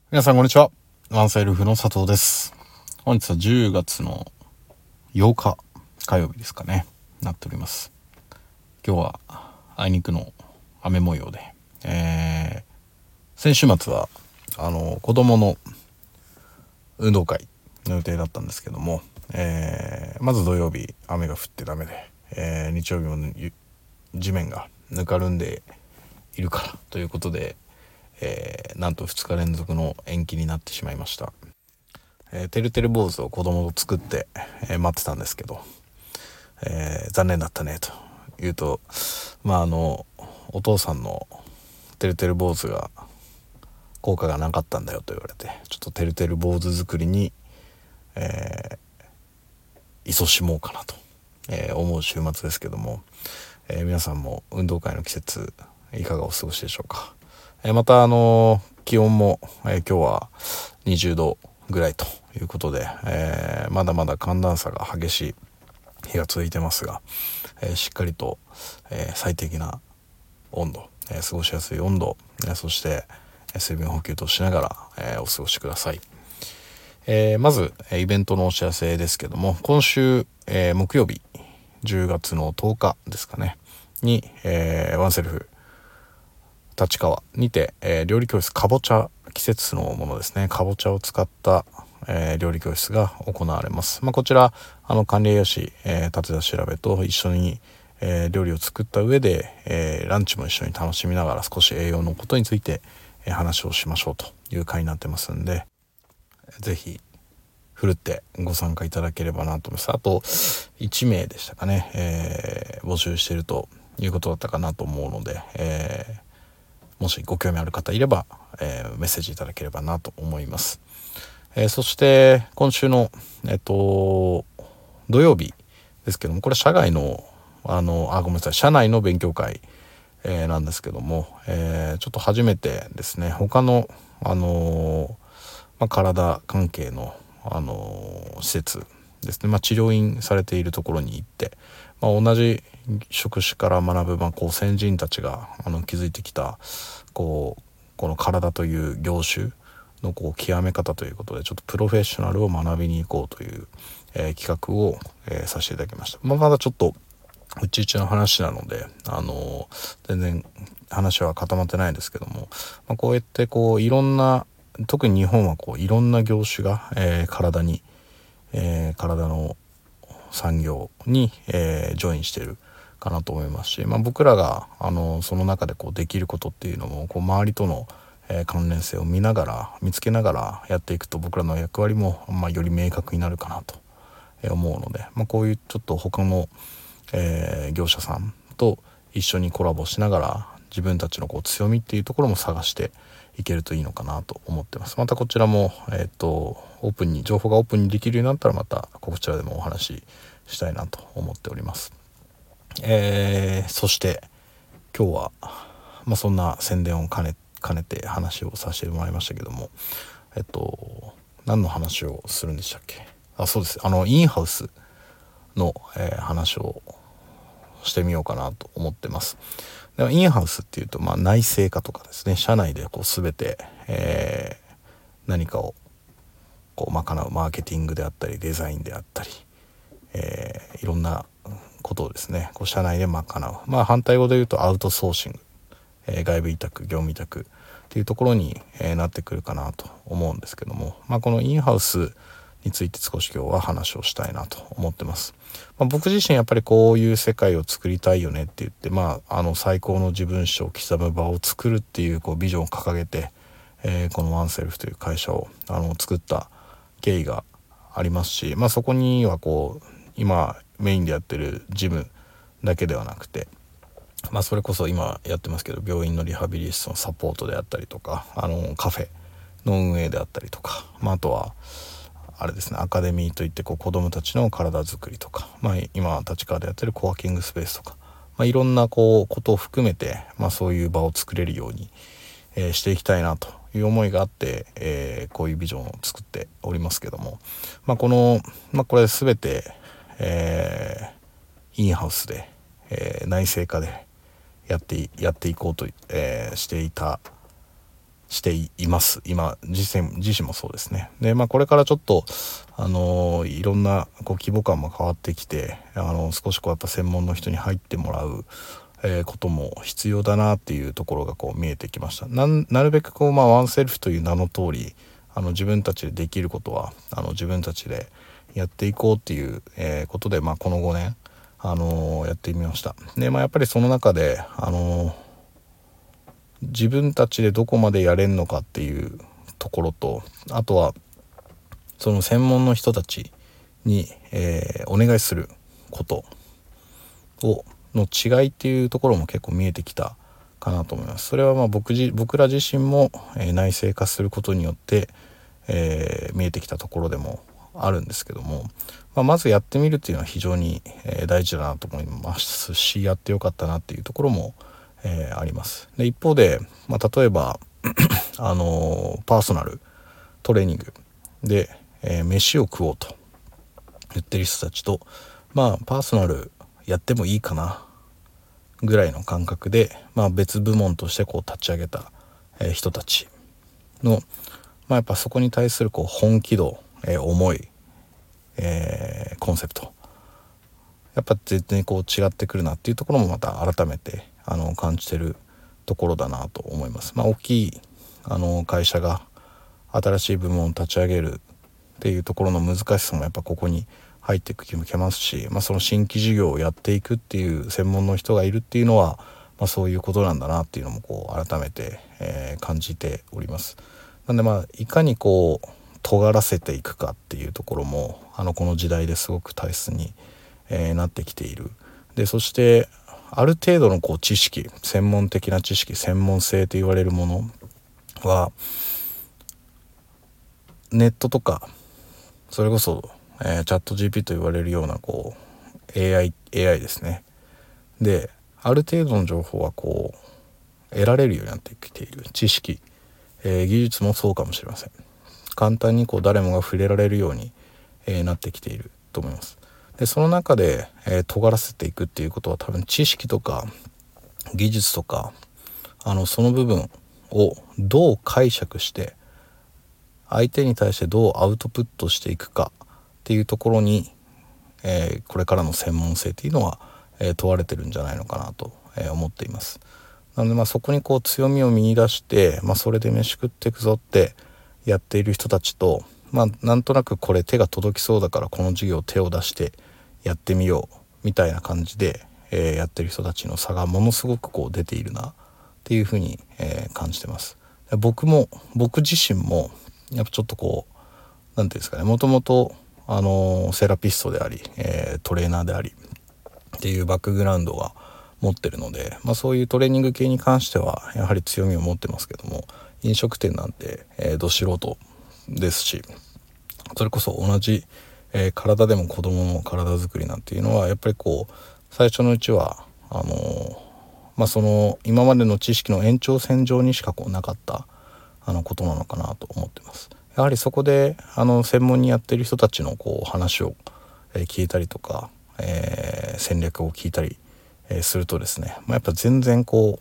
皆さんこんにちは。ワンセルフの佐藤です。本日は10月の8日火曜日ですかね、なっております。今日はあいにくの雨模様で、先週末は子供の運動会の予定だったんですけども、まず土曜日雨が降ってダメで、日曜日も地面がぬかるんでいるからということで、なんと2日連続の延期になってしまいました。てるてる坊主を子供と作って、待ってたんですけど、残念だったねと言うと、お父さんのてるてる坊主が効果がなかったんだよと言われて、ちょっとてるてる坊主作りに、勤しもうかなと、思う週末ですけども、皆さんも運動会の季節いかがお過ごしでしょうか。また気温も、今日は20度ぐらいということで、まだまだ寒暖差が激しい日が続いてますが、しっかりと、最適な温度、過ごしやすい温度、そして水分補給としながら、お過ごしください。まずイベントのお知らせですけども、今週、木曜日10月の10日ですかねに、ワンセルフ立川にて、料理教室かぼちゃ、季節のものですね、かぼちゃを使った、料理教室が行われます。こちら管理栄養士、立田調べと一緒に、料理を作った上で、ランチも一緒に楽しみながら少し栄養のことについて、話をしましょうという回になってますんで、ぜひふるってご参加いただければなと思います。あと1名でしたかね、募集しているということだったかなと思うので、もしご興味ある方いれば、メッセージいただければなと思います。そして今週の、土曜日ですけども、これ社外のごめんなさい、社内の勉強会、なんですけども、ちょっと初めてですね、他の体関係の施設ですね、治療院されているところに行って、同じ職種から学ぶ、先人たちが築いてきたこの体という業種の極め方ということで、ちょっとプロフェッショナルを学びに行こうという、企画を、させていただきました。まだちょっとうちの話なので、全然話は固まってないですけども、こうやっていろんな、特に日本はいろんな業種が、体の産業に、ジョインしてるかなと思いますし、僕らがその中でできることっていうのも周りとの、関連性を見つけながらやっていくと、僕らの役割も、より明確になるかなと思うので、こういうちょっと他の、業者さんと一緒にコラボしながら自分たちの強みっていうところも探していけるといいのかなと思ってます。またこちらも、情報がオープンにできるようになったら、またこちらでもお話ししたいなと思っております。そして今日は、そんな宣伝を兼ねて話をさせてもらいましたけども、何の話をするんでしたっけ。そうです、インハウスの、話をしてみようかなと思ってます。でインハウスっていうと、内製化とかですね、社内で全て、何かを賄うマーケティングであったりデザインであったり、いろんなことをですね社内で賄う、反対語で言うとアウトソーシング、外部委託、業務委託っていうところに、なってくるかなと思うんですけども、このインハウスについて少し今日は話をしたいなと思ってます。僕自身やっぱりこういう世界を作りたいよねって言って、最高の自分史を刻む場を作るっていうビジョンを掲げて、このワンセルフという会社を作った経緯がありますし、そこには今メインでやってるジムだけではなくて、それこそ今やってますけど病院のリハビリ室のサポートであったりとか、カフェの運営であったりとか、あとはあれですね、アカデミーといって子どもたちの体づくりとか、今立川でやってるコワーキングスペースとか、いろんなことを含めて、そういう場を作れるように、していきたいなという思いがあって、こういうビジョンを作っておりますけども、これ全て、インハウスで、内製化でやっていこうと、していたしています今自身もそうですね。でこれからちょっといろんな規模感も変わってきて少しやっぱ専門の人に入ってもらうことも必要だなっていうところが見えてきました。なるべくワンセルフという名の通り自分たちでできることは自分たちでやっていこうっていう、ことで、この5年、やってみました。で、やっぱりその中で、自分たちでどこまでやれんのかっていうところと、あとはその専門の人たちに、お願いすることの違いっていうところも結構見えてきたかなと思います。それは僕ら自身も、内省化することによって、見えてきたところでもあるんですけども、まずやってみるっていうのは非常に、大事だなと思いますし、やってよかったなっていうところも、あります。で一方で、例えばパーソナルトレーニングで、飯を食おうと言ってる人たちと、パーソナルやってもいいかなぐらいの感覚で、別部門として立ち上げた、人たちの、やっぱそこに対する本気度、思い、コンセプトやっぱ全然違ってくるなっていうところもまた改めて感じてるところだなと思います。大きい会社が新しい部門を立ち上げるっていうところの難しさもやっぱここに入ってきますし、その新規事業をやっていくっていう専門の人がいるっていうのは、そういうことなんだなっていうのも改めて、感じております。なんでいかに尖らせていくかっていうところもこの時代ですごく大切に、なってきている。でそしてある程度の知識、専門的な知識、専門性と言われるものはネットとかそれこそ、チャット GP と言われるようなAI ですね。である程度の情報は得られるようになってきている。知識、技術もそうかもしれません。簡単に誰もが触れられるように、なってきていると思います。でその中で、尖らせていくっていうことは多分知識とか技術とかその部分をどう解釈して相手に対してどうアウトプットしていくかっていうところに、これからの専門性っていうのは、問われてるんじゃないのかなと、思っています。なのでそこに強みを見出して、それで飯食っていくぞってやっている人たちと、なんとなくこれ手が届きそうだからこの授業手を出してやってみようみたいな感じで、やってる人たちの差がものすごく出ているなっていうふうに、感じてます。僕自身もやっぱちょっとなんていうんですかね、もともとセラピストであり、トレーナーでありっていうバックグラウンドが持ってるので、そういうトレーニング系に関してはやはり強みを持ってますけども、飲食店なんて、ど素人ですし、それこそ同じ、体でも子供の体づくりなんていうのはやっぱり最初のうちはその今までの知識の延長線上にしかなかったことなのかなと思ってます。やはりそこで専門にやってる人たちの話を、聞いたりとか、戦略を聞いたり、するとですね、やっぱ全然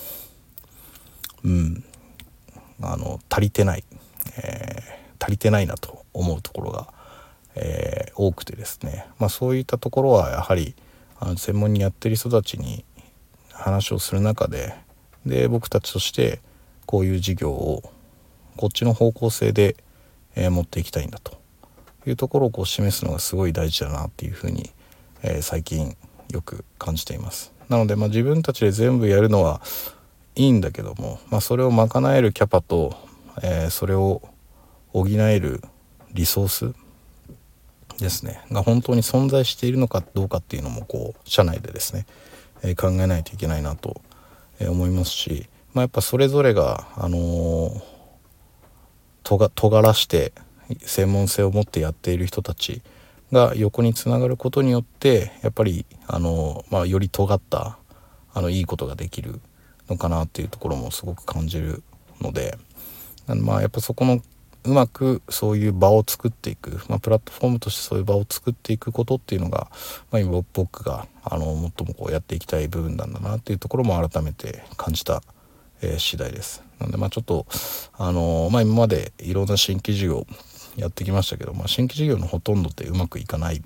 足りてない、足りてないなと思うところが、多くてですね、そういったところはやはり専門にやってる人たちに話をする中で、僕たちとしてこういう事業をこっちの方向性で、持っていきたいんだというところを示すのがすごい大事だなっていうふうに、最近よく感じています。なので自分たちで全部やるのはいいんだけども、それを賄えるキャパと、それを補えるリソースですねが本当に存在しているのかどうかっていうのも社内でですね、考えないといけないなと、思いますし、やっぱそれぞれが尖らして専門性を持ってやっている人たちが横につながることによってやっぱりより尖ったいいことができるのかなっていうところもすごく感じるので、やっぱそこのうまくそういう場を作っていく、プラットフォームとしてそういう場を作っていくことっていうのが、今僕が最もやっていきたい部分なんだなっていうところも改めて感じた、次第です。 なんでちょっと今までいろんな新規事業やってきましたけど、新規事業のほとんどってうまくいかない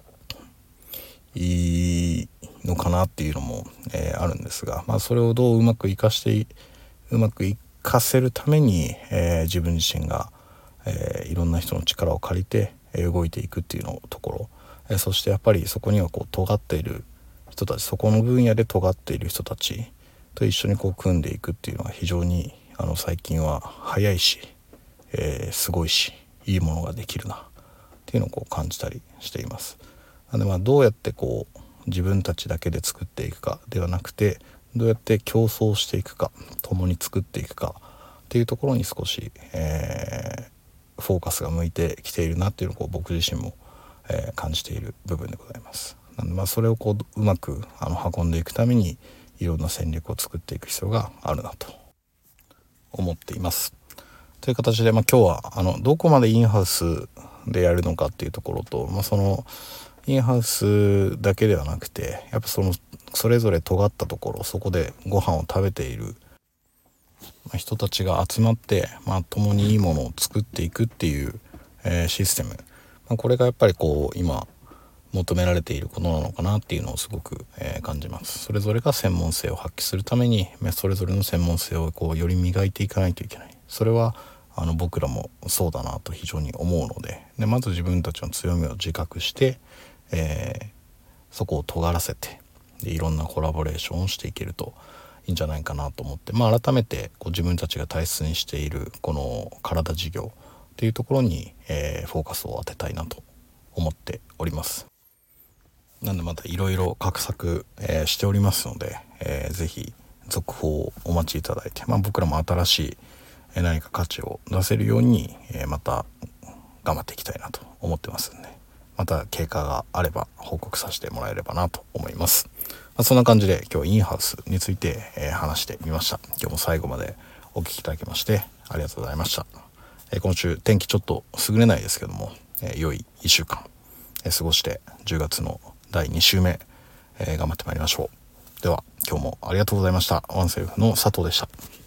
のかなっていうのも、あるんですが、それをどううまくいかせるために、自分自身が、いろんな人の力を借りて、動いていくっていうのところ、そしてやっぱりそこには尖っている人たち、そこの分野で尖っている人たちと一緒に組んでいくっていうのが非常に最近は早いし、すごいしいいものができるなっていうのを感じたりしています。なのでどうやって自分たちだけで作っていくかではなくて、どうやって競争していくか、共に作っていくかっていうところに少し、フォーカスが向いてきているなっていうのを僕自身も、感じている部分でございます。なのでそれをうまく運んでいくためにいろんな戦略を作っていく必要があるなと思っています。という形で、今日はどこまでインハウスでやるのかっていうところと、そのインハウスだけではなくて、やっぱそれぞれ尖ったところ、そこでご飯を食べている人たちが集まって、共にいいものを作っていくっていう、システム、これがやっぱり今求められていることなのかなっていうのをすごく、感じます。それぞれが専門性を発揮するために、それぞれの専門性をより磨いていかないといけない。それは僕らもそうだなと非常に思うので、まず自分たちの強みを自覚して、そこを尖らせて、いろんなコラボレーションをしていけるといいんじゃないかなと思って、改めて自分たちが大切にしているこの体事業っていうところに、フォーカスを当てたいなと思っております。なんでまたいろいろ画策、しておりますので、ぜひ続報をお待ちいただいて、僕らも新しい何か価値を出せるように、また頑張っていきたいなと思ってますんで、また経過があれば報告させてもらえればなと思います。そんな感じで今日インハウスについて、話してみました。今日も最後までお聞きいただきましてありがとうございました。今週天気ちょっと優れないですけども、良い1週間、過ごして10月の第2週目、頑張ってまいりましょう。では今日もありがとうございました。ワンセルフの佐藤でした。